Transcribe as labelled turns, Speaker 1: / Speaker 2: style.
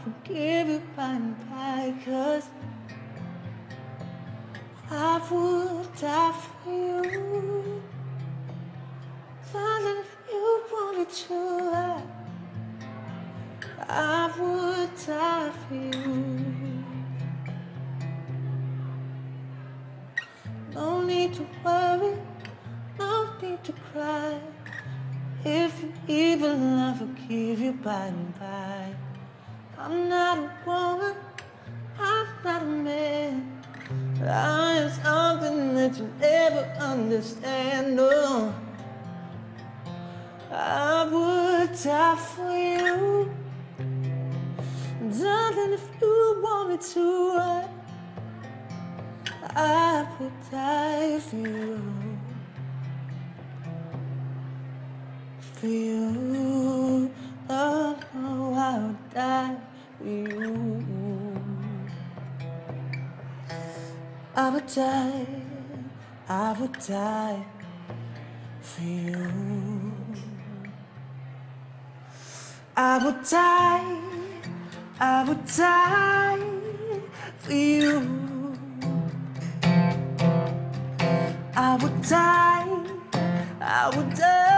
Speaker 1: forgive you by and by, 'cause I would die for you. Darling, if you wanted to, I would die for you. No need to worry, no need to cry. If you evil, I'll forgive you by and by. I'm not a woman, I'm not a man, but I am something that you never understand. No, I would die for you. Darling, if you want me to, I would die for you. For you, oh no, I would die for you. I would die for you. I would die for you. I would die